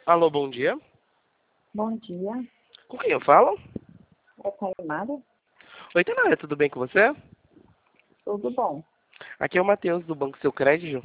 Alô, bom dia. Bom dia, Com quem eu falo? é Taimara? Oi, Tainara, tudo bem com você? Tudo bom? Aqui é o Matheus, do Banco Seu Crédito.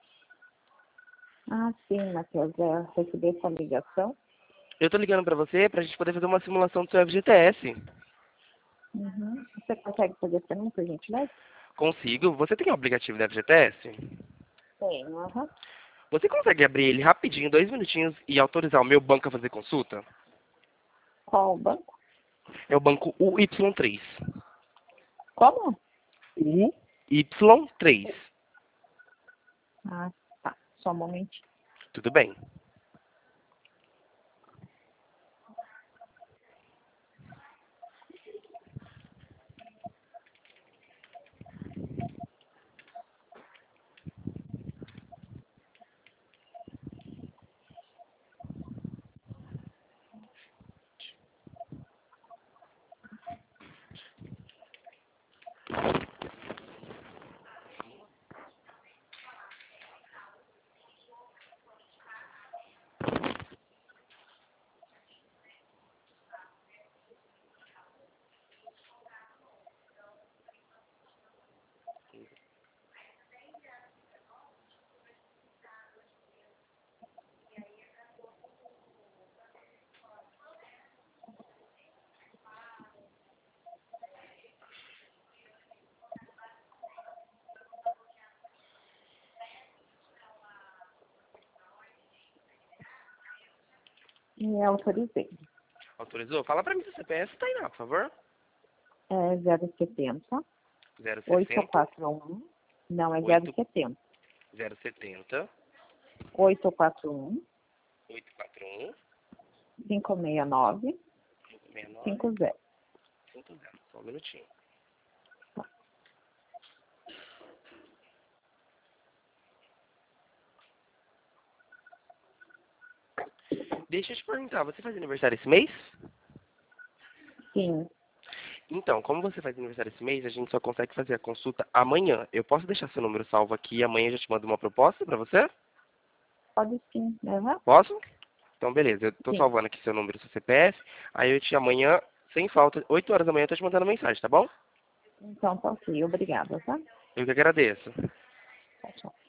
Ah, sim, Matheus, eu recebi essa ligação. Eu tô ligando pra você pra gente poder fazer uma simulação do seu FGTS. Uhum. Você consegue fazer para mim, por gentileza? Consigo. Você tem o aplicativo do FGTS? Tenho, aham. Você consegue abrir ele rapidinho, 2 minutinhos, e autorizar o meu banco a fazer consulta? Qual o banco? É o banco UY3. Como? UY3. Ah, tá, só um momentinho. Tudo bem. E autorizei. Autorizou? Fala pra mim seu CPF, Tainá, por favor. É 070 060 841. Não, é 8 070 070 841 841 569 569 50. 50. Só um minutinho. Deixa eu te perguntar, você faz aniversário esse mês? Sim, Então, como você faz aniversário esse mês, a gente só consegue fazer a consulta amanhã. Eu posso deixar seu número salvo aqui e amanhã eu já te mando uma proposta pra você? pode sim, aham. Posso? Então, beleza. Eu tô Sim, salvando aqui seu número, seu CPF. Aí eu te amanhã, sem falta, 8 horas da manhã, eu tô te mandando mensagem, tá bom? então tá ok, obrigada, tá? Eu que agradeço. Tchau, tchau.